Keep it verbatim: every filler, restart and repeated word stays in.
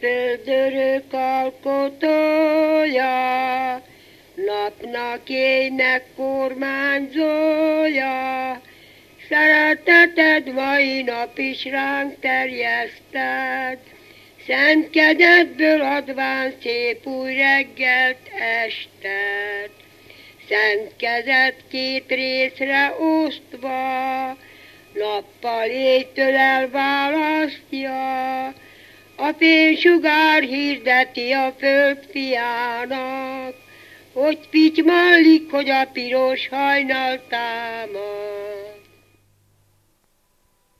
földörök alkotója, napnak éjnek kormányzója, szereteted mai nap is ránk terjeszted, szent kegyedből adván szép új reggelt estet. Szent kezed két részre osztva, nappal éjtől elválasztja, a fénysugár hirdeti a föld fiának, hogy pitymallik, hogy a piros hajnal támad.